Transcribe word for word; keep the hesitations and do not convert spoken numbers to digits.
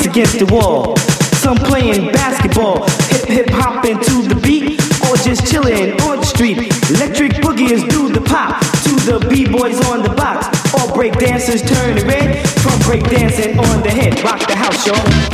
against the wall. Some playing basketball, hip hip hopping to the beat, or just chilling on the street. Electric boogies do the pop to the b-boys on the box. All break dancers turn red from break dancing on the head. Rock the house, y'all.